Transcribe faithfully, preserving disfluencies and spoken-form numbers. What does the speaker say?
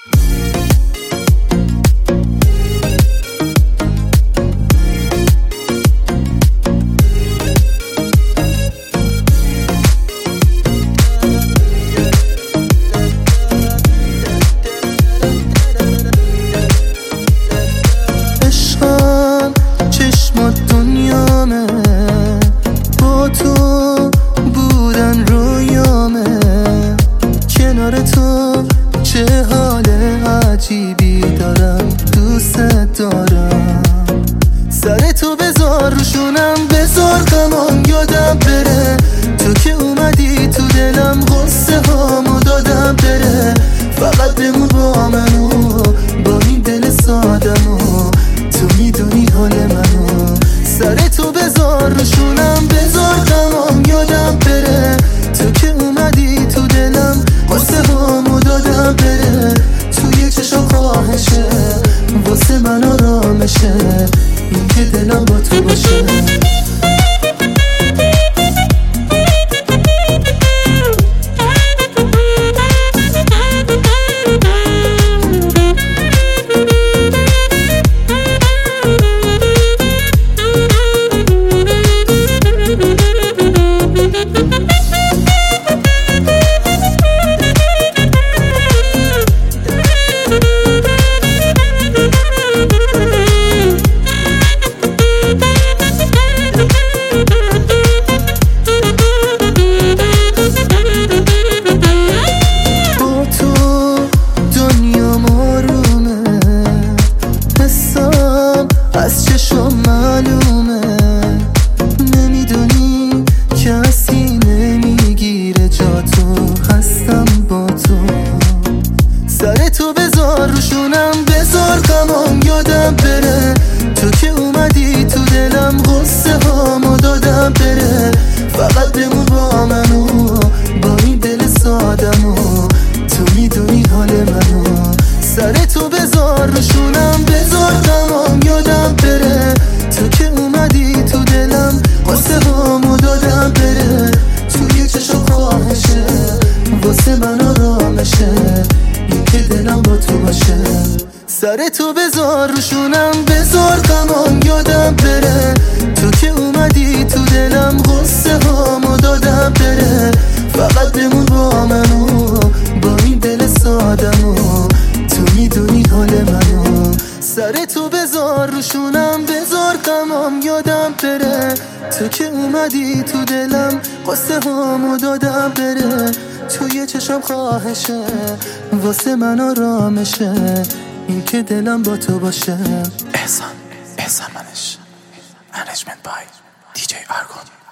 با تو بودن رویامه، کنار تو چه حال عجیبی دارم، دوست دارم. سر تو بذار روشونم، بذار غمام یادم بره، تو که اومدی تو دلم غصه هامو دادم بره. فقط بمون با منو، با این دل سادمو، تو میدونی حال منو. سر تو بذار روشونم، بذار غمام یادم بره، تو که اومدی تو دلم غصه هامو دادم بره. توی چشم خواهشه واسه من آرامشه، این که دلم با تو باشه. از چشم معلومه، نمیدونی کسی نمیگیره جا تو، هستم با تو. سر تو بذار روشونم، بذار غمام یادم بره، تو که اومدی تو دلم غصه هامو دادم بره. فقط بمون با منو، با این دل سادمو، تو میدونی حال منو. سر تو بذار روشونم، بذار غمام یادم بره، تو که اومدی تو دلم غصه هامو دادم بره. توی چشم خواهشه واسه من آرامشه، این که دلم با تو باشه. سر تو بذار روشونم، بذار غمام یادم بره، تو که اومدی تو دلم غصه هامو دادم بره. فقط بمون با منو، با این دل سادمو، تو میدونی حال منو. سر تو بذار روشونم، بذار غمام یادم بره، تو که اومدی تو دلم قصه هامو دادم بره. توی چشم خواهشه واسه من آرامشه، این که دلم با تو باشه. احسان احسان منش Management by دی جی Argon.